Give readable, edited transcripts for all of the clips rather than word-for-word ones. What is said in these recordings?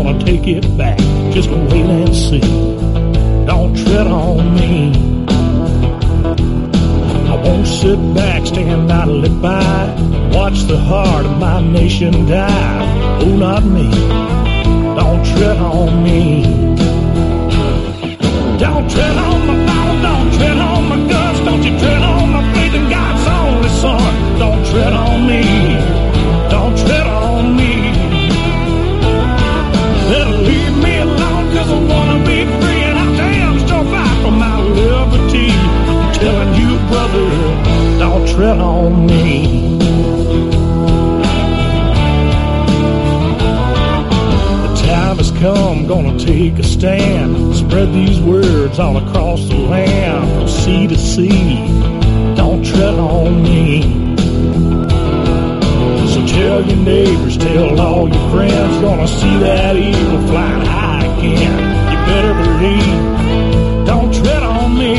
gonna take it back. Just wait and see. Don't tread on me. I won't sit back, stand idly by, watch the heart of my nation die. Oh, not me. Don't tread on me. Don't tread on my Bible, don't tread on my guts, don't you tread on my faith in God's only Son. Don't tread on me. Don't tread on me. Better leave me alone, 'cause I wanna be free, and I damn sure fight for my liberty. I'm telling you, brother, don't tread on me. The time has come, gonna take a stand, spread these words all across the land, from sea to sea. Don't tread on me. So tell your neighbors, tell all your friends, gonna see that eagle flying high again. You better believe, don't tread on me.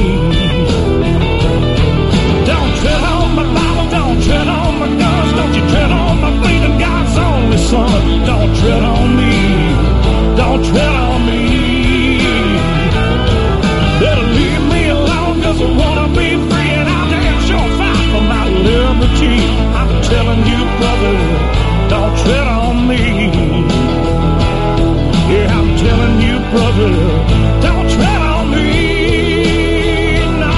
Don't tread on my Bible, don't tread on my guns, don't you tread on my faith in God's only Son. Don't tread on me, don't tread on me. Better leave me alone, 'cause I wanna be free, and I'll damn sure fight for my liberty. I'm telling you, brother, don't tread on me. Yeah, I'm telling you, brother, don't tread on me. No.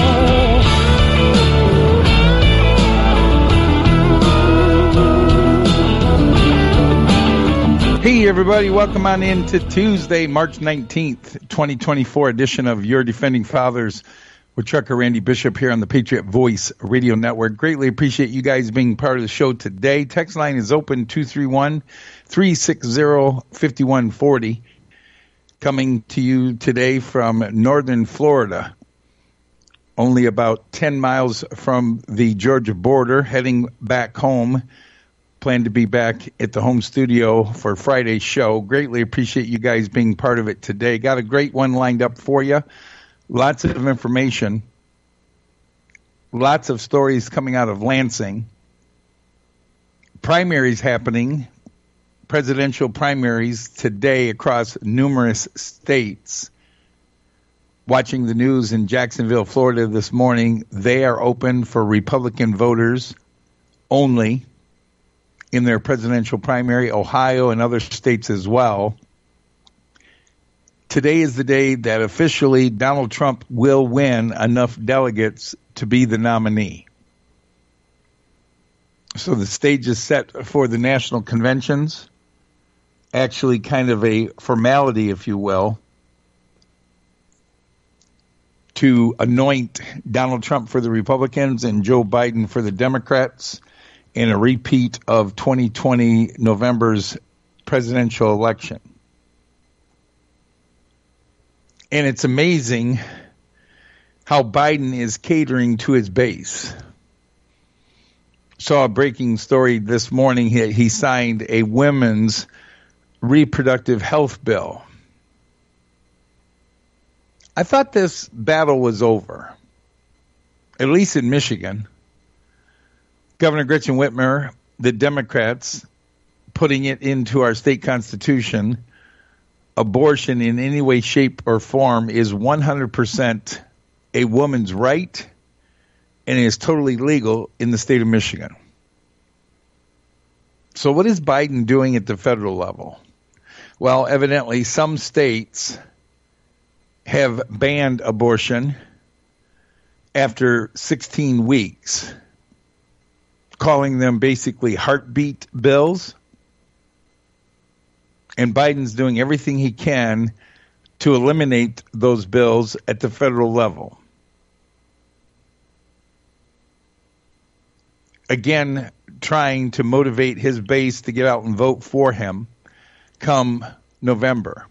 Hey, everybody, welcome on in to Tuesday, March 19th, 2024 edition of Your Defending Fathers with Trucker Randy Bishop here on the Patriot Voice Radio Network. Greatly appreciate you guys being part of the show today. Text line is open, 231-360-5140. Coming to you today from northern Florida, only about 10 miles from the Georgia border, heading back home. Plan to be back at the home studio for Friday's show. Greatly appreciate you guys being part of it today. Got a great one lined up for you. Lots of information, lots of stories coming out of Lansing. Primaries happening, presidential primaries today across numerous states. Watching the news in Jacksonville, Florida this morning, they are open for Republican voters only in their presidential primary, Ohio and other states as well. Today is the day that officially Donald Trump will win enough delegates to be the nominee. So the stage is set for the national conventions, actually kind of a formality, if you will, to anoint Donald Trump for the Republicans and Joe Biden for the Democrats in a repeat of 2020 November's presidential election. And it's amazing how Biden is catering to his base. Saw a breaking story this morning. He signed a women's reproductive health bill. I thought this battle was over, at least in Michigan. Governor Gretchen Whitmer, the Democrats, putting it into our state constitution, abortion in any way, shape, or form is 100% a woman's right and is totally legal in the state of Michigan. So what is Biden doing at the federal level? Well, evidently some states have banned abortion after 16 weeks, calling them basically heartbeat bills. And Biden's doing everything he can to eliminate those bills at the federal level. Again, trying to motivate his base to get out and vote for him come November.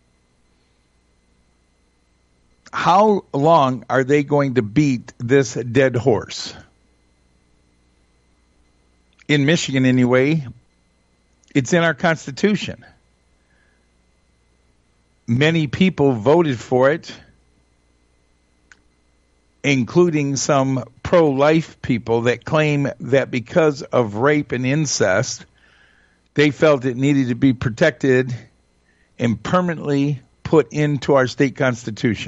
How long are they going to beat this dead horse? In Michigan, anyway, it's in our Constitution. Many people voted for it, including some pro-life people that claim that because of rape and incest, they felt it needed to be protected and permanently put into our state constitution.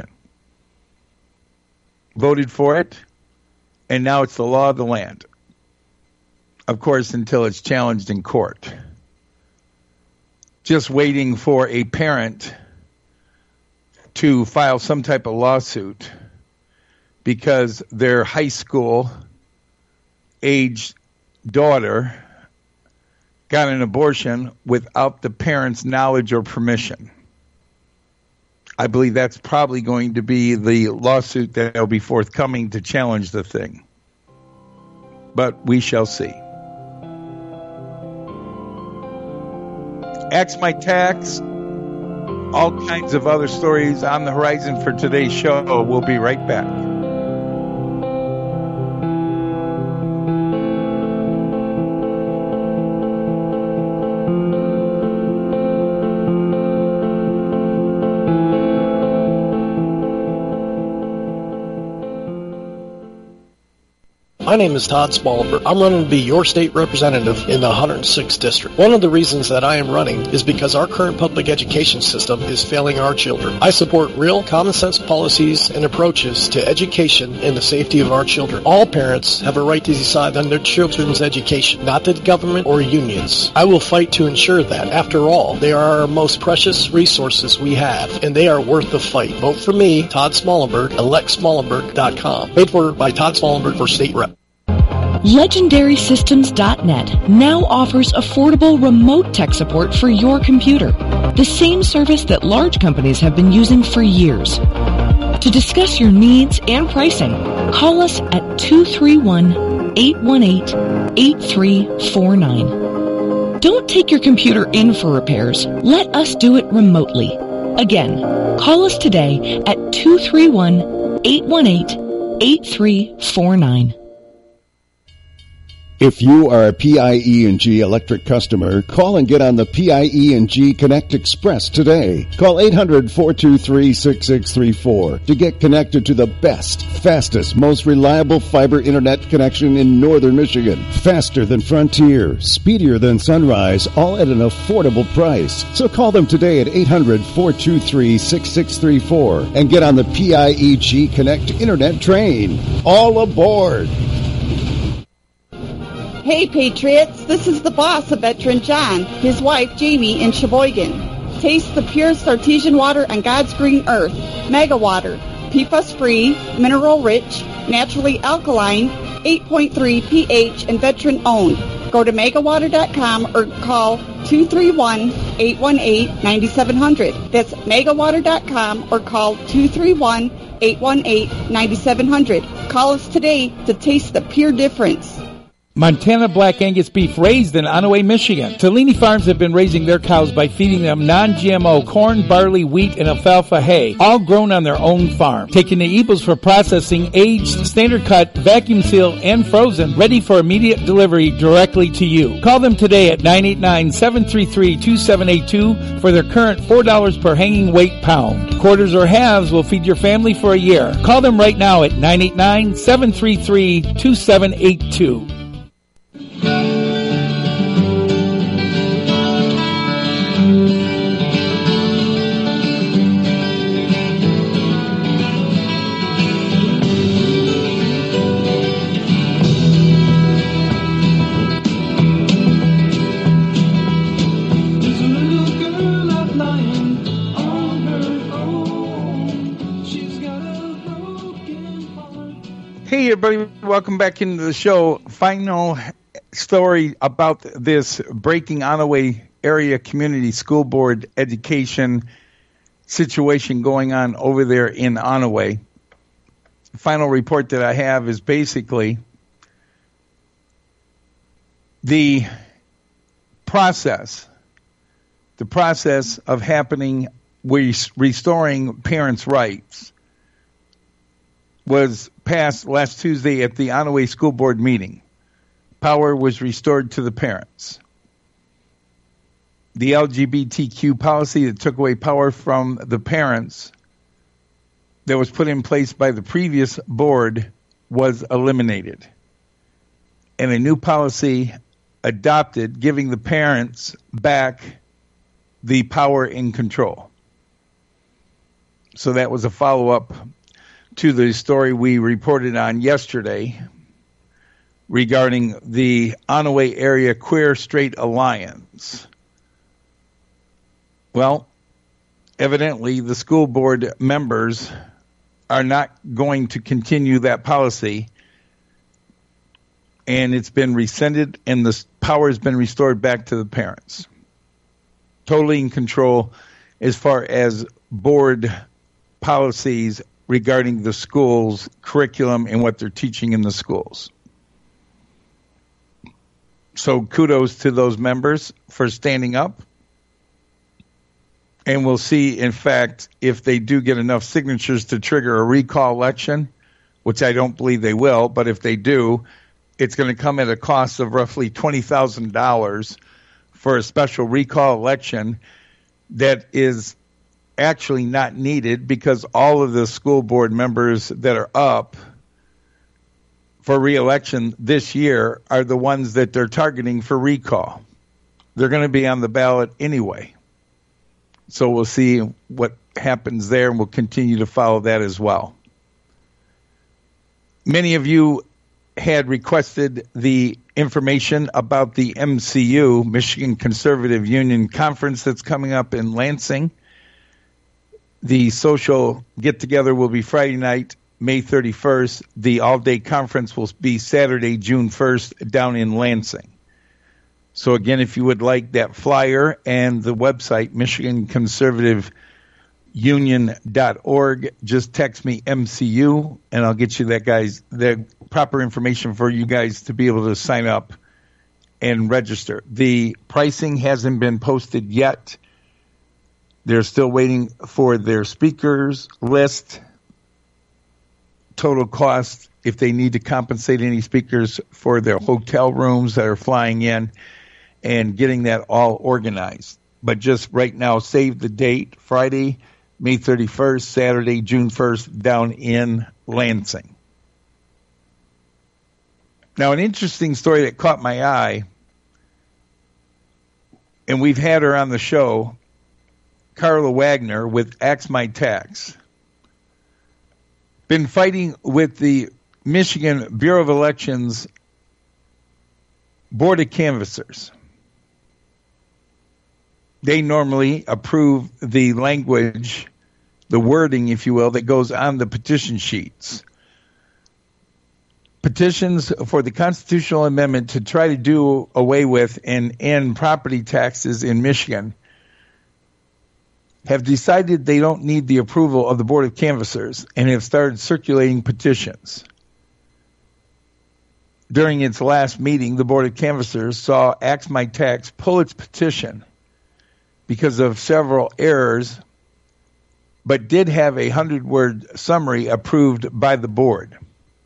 Voted for it, and now it's the law of the land. Of course, until it's challenged in court. Just waiting for a parent to file some type of lawsuit because their high school aged daughter got an abortion without the parents' knowledge or permission. I believe that's probably going to be the lawsuit that will be forthcoming to challenge the thing. But we shall see. Axe My Tax, all kinds of other stories on the horizon for today's show. We'll be right back. My name is Todd Smallberg. I'm running to be your state representative in the 106th District. One of the reasons that I am running is because our current public education system is failing our children. I support real, common sense policies and approaches to education and the safety of our children. All parents have a right to decide on their children's education, not the government or unions. I will fight to ensure that. After all, they are our most precious resources we have, and they are worth the fight. Vote for me, Todd Smallberg, electsmallenberg.com. Paid for by Todd Smallberg for state rep. LegendarySystems.net now offers affordable remote tech support for your computer, the same service that large companies have been using for years. To discuss your needs and pricing, call us at 231-818-8349. Don't take your computer in for repairs. Let us do it remotely. Again, call us today at 231-818-8349. If you are a PIE&G electric customer, call and get on the PIE&G Connect Express today. Call 800-423-6634 to get connected to the best, fastest, most reliable fiber internet connection in northern Michigan. Faster than Frontier, speedier than Sunrise, all at an affordable price. So call them today at 800-423-6634 and get on the PIE&G Connect internet train. All aboard! Hey, Patriots, this is the boss of Veteran John, his wife, Jamie, in Sheboygan. Taste the purest artesian water on God's green earth. Mega Water. PFAS-free, mineral-rich, naturally alkaline, 8.3 pH, and veteran-owned. Go to megawater.com or call 231-818-9700. That's megawater.com or call 231-818-9700. Call us today to taste the pure difference. Montana Black Angus beef raised in Onaway, Michigan. Tellini Farms have been raising their cows by feeding them non-GMO corn, barley, wheat, and alfalfa hay, all grown on their own farm. Taking the eagles for processing, aged, standard cut, vacuum sealed, and frozen, ready for immediate delivery directly to you. Call them today at 989-733-2782 for their current $4 per hanging weight pound. Quarters or halves will feed your family for a year. Call them right now at 989-733-2782. Hey, everybody, welcome back into the show. Final story about this breaking Onaway area community school board education situation going on over there in Onaway. Final report that I have is basically the process of happening, restoring parents' rights, was passed last Tuesday at the Onaway School Board meeting. Power was restored to the parents. The LGBTQ policy that took away power from the parents that was put in place by the previous board was eliminated. And a new policy adopted, giving the parents back the power in control. So that was a follow-up to the story we reported on yesterday regarding the Onaway Area Queer Straight Alliance. Well, evidently the school board members are not going to continue that policy, and it's been rescinded, and the power has been restored back to the parents. Totally in control as far as board policies regarding the school's curriculum and what they're teaching in the schools. So kudos to those members for standing up. And we'll see, in fact, if they do get enough signatures to trigger a recall election, which I don't believe they will, but if they do, it's going to come at a cost of roughly $20,000 for a special recall election that is actually not needed because all of the school board members that are up for re-election this year are the ones that they're targeting for recall. They're going to be on the ballot anyway. So we'll see what happens there, and we'll continue to follow that as well. Many of you had requested the information about the MCU, Michigan Conservative Union Conference, that's coming up in Lansing. The social get-together will be Friday night, May 31st. The all-day conference will be Saturday, June 1st, down in Lansing. So again, if you would like that flyer and the website, MichiganConservativeUnion.org, just text me MCU, and I'll get you the proper information for you guys to be able to sign up and register. The pricing hasn't been posted yet. They're still waiting for their speakers list, total cost, if they need to compensate any speakers for their hotel rooms that are flying in, and getting that all organized. But just right now, save the date, Friday, May 31st, Saturday, June 1st, down in Lansing. Now, an interesting story that caught my eye, and we've had her on the show, Carla Wagner with Axe My Tax. Been fighting with the Michigan Bureau of Elections Board of Canvassers. They normally approve the language, the wording, if you will, that goes on the petition sheets. Petitions for the constitutional amendment to try to do away with and end property taxes in Michigan have decided they don't need the approval of the Board of Canvassers and have started circulating petitions. During its last meeting, the Board of Canvassers saw Axe My Tax pull its petition because of several errors, but did have a 100-word summary approved by the board.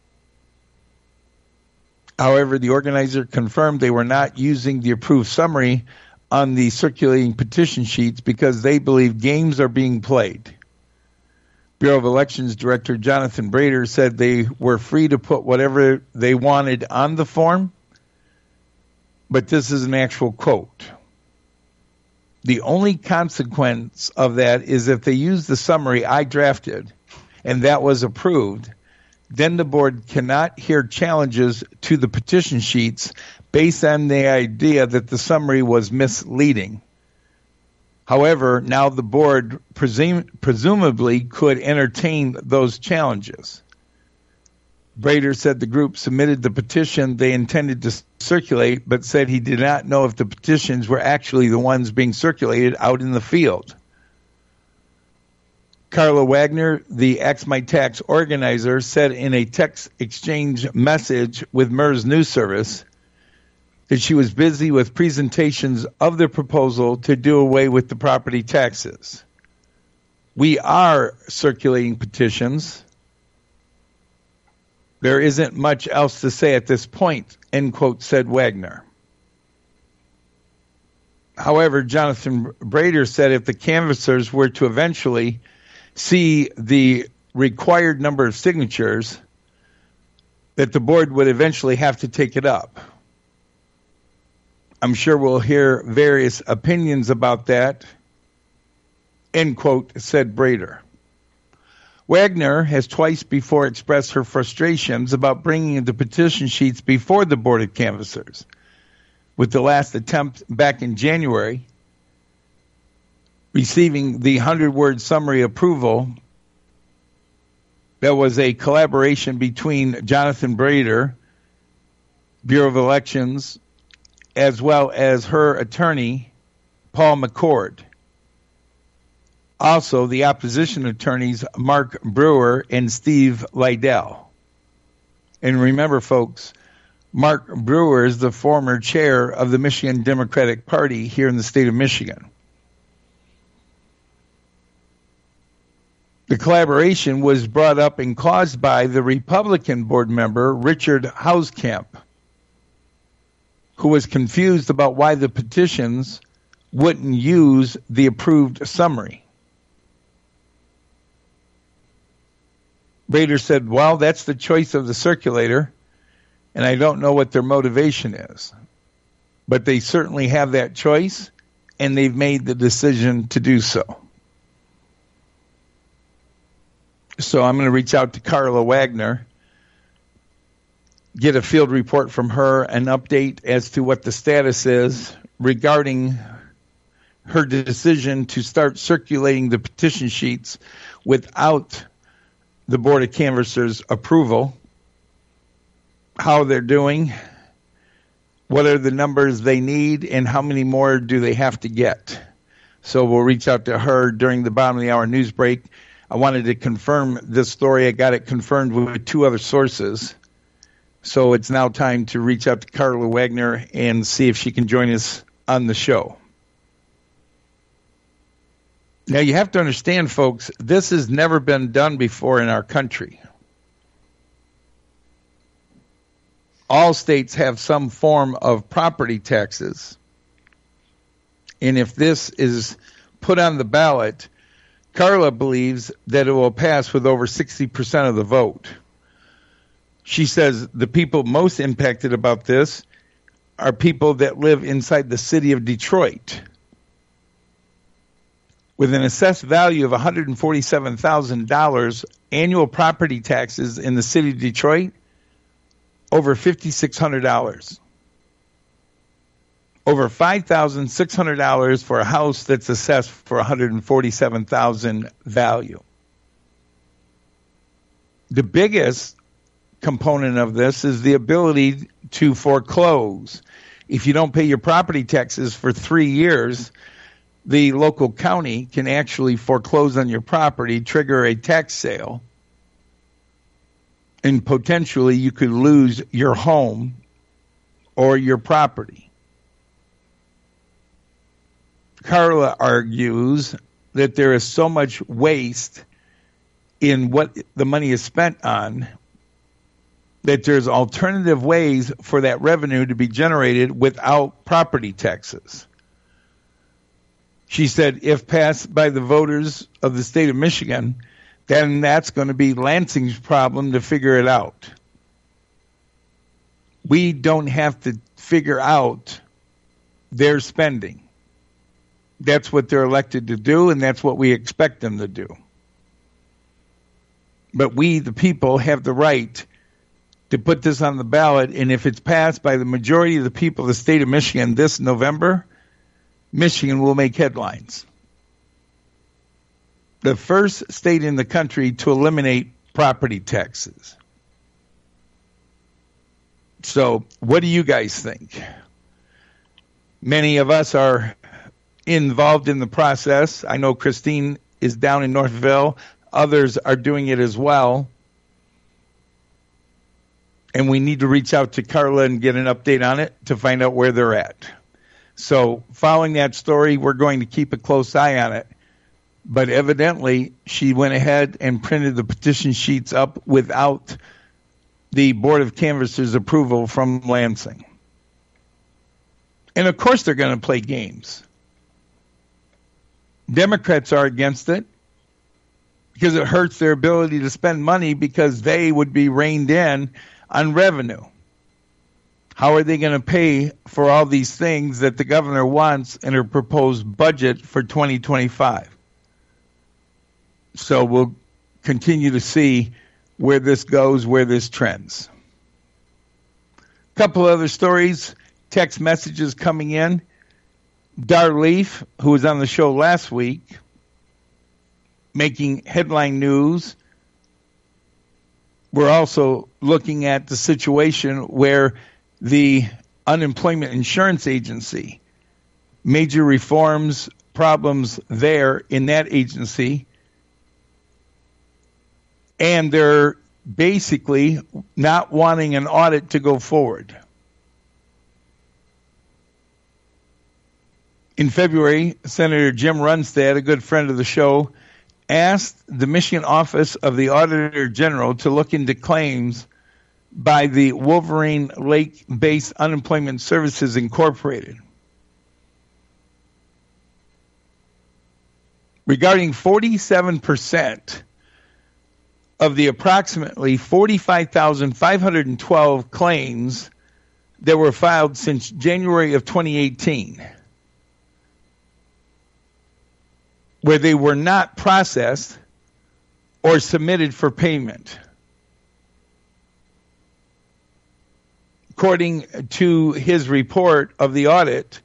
However, the organizer confirmed they were not using the approved summary on the circulating petition sheets because they believe games are being played. Bureau of Elections Director Jonathan Brader said they were free to put whatever they wanted on the form, but this is an actual quote. The only consequence of that is if they use the summary I drafted and that was approved, then the board cannot hear challenges to the petition sheets based on the idea that the summary was misleading. However, now the board presumably could entertain those challenges. Brader said the group submitted the petition they intended to circulate, but said he did not know if the petitions were actually the ones being circulated out in the field. Carla Wagner, the Axe My Tax organizer, said in a text exchange message with MERS News Service that she was busy with presentations of the proposal to do away with the property taxes. We are circulating petitions. There isn't much else to say at this point, end quote, said Wagner. However, Jonathan Brader said if the canvassers were to eventually see the required number of signatures, that the board would eventually have to take it up. I'm sure we'll hear various opinions about that end quote, said Brader. Wagner has twice before expressed her frustrations about bringing the petition sheets before the Board of Canvassers, with the last attempt back in January, receiving the 100-word summary approval. That was a collaboration between Jonathan Brader, Bureau of Elections, as well as her attorney, Paul McCord. Also, the opposition attorneys, Mark Brewer and Steve Liddell. And remember, folks, Mark Brewer is the former chair of the Michigan Democratic Party here in the state of Michigan. The collaboration was brought up and caused by the Republican board member, Richard Hauskamp, who was confused about why the petitions wouldn't use the approved summary. Brader said, well, that's the choice of the circulator, and I don't know what their motivation is. But they certainly have that choice, and they've made the decision to do so. So I'm going to reach out to Carla Wagner, get a field report from her, an update as to what the status is regarding her decision to start circulating the petition sheets without the Board of Canvassers' approval, how they're doing, what are the numbers they need, and how many more do they have to get. So we'll reach out to her during the bottom of the hour news break. I wanted to confirm this story. I got it confirmed with two other sources. So it's now time to reach out to Carla Wagner and see if she can join us on the show. Now, you have to understand, folks, this has never been done before in our country. All states have some form of property taxes. And if this is put on the ballot, Carla believes that it will pass with over 60% of the vote. She says the people most impacted about this are people that live inside the city of Detroit. With an assessed value of $147,000, annual property taxes in the city of Detroit, over $5,600. Over $5,600 for a house that's assessed for $147,000 value. The biggest component of this is the ability to foreclose. If you don't pay your property taxes for 3 years, the local county can actually foreclose on your property, trigger a tax sale, and potentially you could lose your home or your property. Carla argues that there is so much waste in what the money is spent on that there's alternative ways for that revenue to be generated without property taxes. She said if passed by the voters of the state of Michigan, then that's going to be Lansing's problem to figure it out. We don't have to figure out their spending. That's what they're elected to do, and that's what we expect them to do. But we, the people, have the right to put this on the ballot, and if it's passed by the majority of the people of the state of Michigan this November, Michigan will make headlines. The first state in the country to eliminate property taxes. So, what do you guys think? Many of us are involved in the process. I know Christine is down in Northville. Others are doing it as well. And we need to reach out to Carla and get an update on it to find out where they're at. So following that story, we're going to keep a close eye on it. But evidently, she went ahead and printed the petition sheets up without the Board of Canvassers' approval from Lansing. And of course they're going to play games. Democrats are against it because it hurts their ability to spend money because they would be reined in on revenue. How are they going to pay for all these things that the governor wants in her proposed budget for 2025? So we'll continue to see where this goes, where this trends. A couple other stories, text messages coming in. Dar Leaf, who was on the show last week, making headline news. We're also looking at the situation where the Unemployment Insurance Agency, major reforms, problems there in that agency, and they're basically not wanting an audit to go forward. In February, Senator Jim Runstad, a good friend of the show, asked the Michigan Office of the Auditor General to look into claims by the Wolverine Lake-based Unemployment Services Incorporated regarding 47% of the approximately 45,512 claims that were filed since January of 2018, where they were not processed or submitted for payment. According to his report of the audit,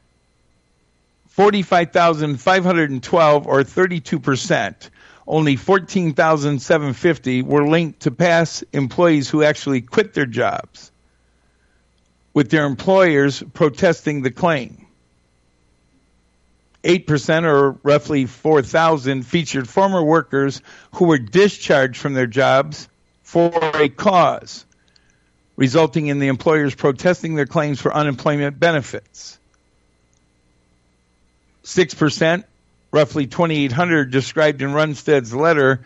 45,512 or 32%, only 14,750 were linked to past employees who actually quit their jobs, with their employers protesting the claim. 8%, or roughly 4,000, featured former workers who were discharged from their jobs for a cause, resulting in the employers protesting their claims for unemployment benefits. 6%, roughly 2,800, described in Runstad's letter,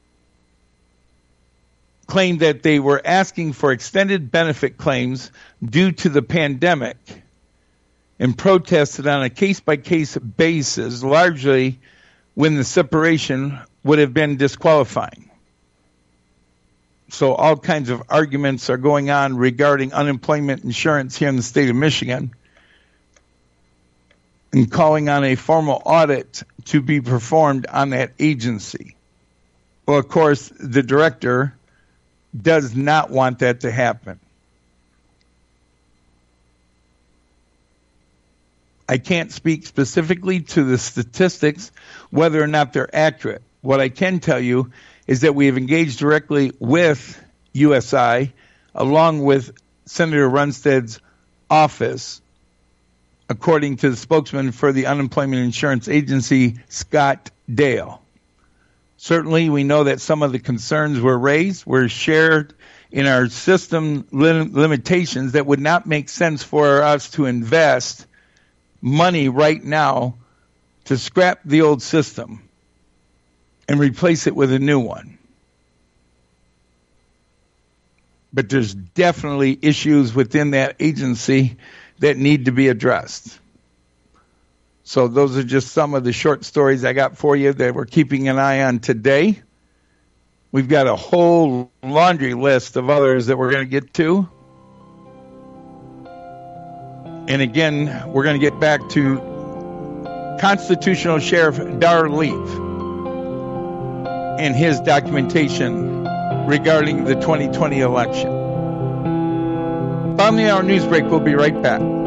claimed that they were asking for extended benefit claims due to the pandemic and protested on a case-by-case basis, largely when the separation would have been disqualifying. So all kinds of arguments are going on regarding unemployment insurance here in the state of Michigan, and calling on a formal audit to be performed on that agency. Well, of course, the director does not want that to happen. I can't speak specifically to the statistics, whether or not they're accurate. What I can tell you is that we have engaged directly with USI, along with Senator Runstad's office, according to the spokesman for the Unemployment Insurance Agency, Scott Dale. Certainly, we know that some of the concerns were shared in our system limitations that would not make sense for us to invest money right now to scrap the old system and replace it with a new one. But there's definitely issues within that agency that need to be addressed. So those are just some of the short stories I got for you that we're keeping an eye on today. We've got a whole laundry list of others that we're going to get to. And again, we're going to get back to Constitutional Sheriff Dar Leaf and his documentation regarding the 2020 election. Following our news break, we'll be right back.